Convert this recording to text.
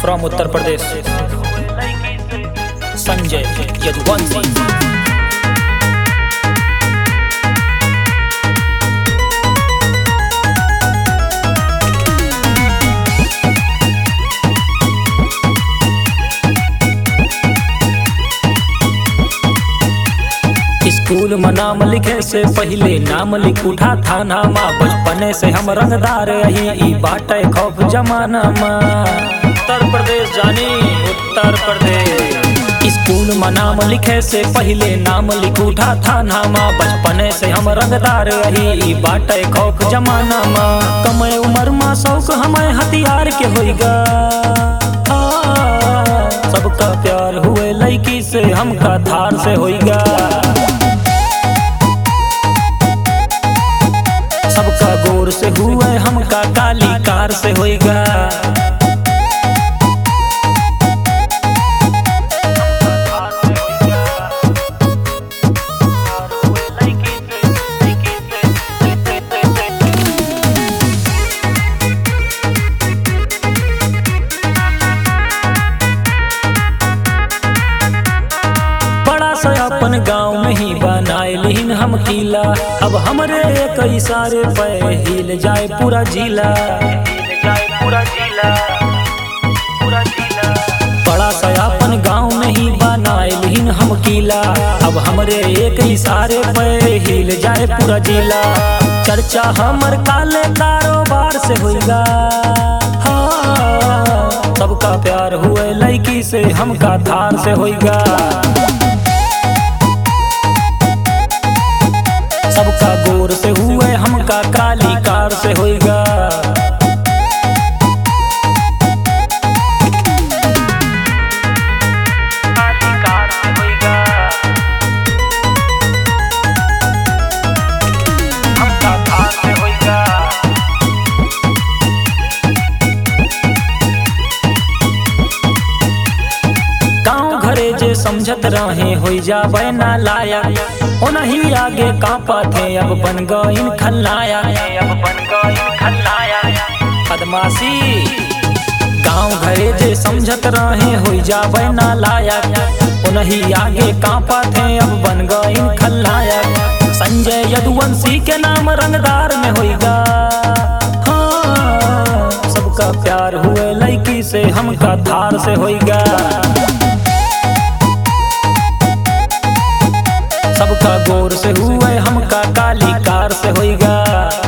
From Uttar Pradesh, Sanjay Yaduvanshi. School में नाम लिखे से पहले नाम लिख उठा था नामा। बचपने से हम रंगदार रही बाटे खौफ जमाना में। उत्तर प्रदेश जानी उत्तर प्रदेश। स्कूल में नाम लिखे से पहले नाम लिख उठा था नामा। बचपने से हम रंगदार रही बाटे खौफ जमाना में। कम उम्र में शौक हमें हथियार के होइगा। सबका प्यार हुए लड़की से हमका थार से होइगा। सबका गोर से हुए हमका काली कार से होइगा। अपन गाँव में ही बनाइलिन हम किला। अब हमरे एक इशारे पे हिल जाए पूरा जिला। बड़ा सा अपन गाँव में ही बनाइलिन हम किला। अब हमरे एक इशारे पे हिल जाए पूरा जिला। चर्चा हमर काले कारोबार से होइगा। हाँ, सबका प्यार हुए लड़की से हमका थार से होइगा। सबका गोर से हुए हमका काली कार से होइगा। काली कार से होइगा। हमका थार से होइगा। गाँव घरे जे समझत रहे होई जाबे ना लायक। ओ नहीं आगे कांपा थे अब बन गईन खलनायक। बदमाशी गाँव घरे जे समझत रहे होई जाबे ना लायक। ओ नहीं आगे कांपा थे अब बन गईन खलनायक। संजय यदुवंशी के नाम रंगदार में होइगा। हाँ, सबका प्यार हुए लड़की से हमका थार से होइगा। सबका गोर से हुए हमका काली कार से होइगा।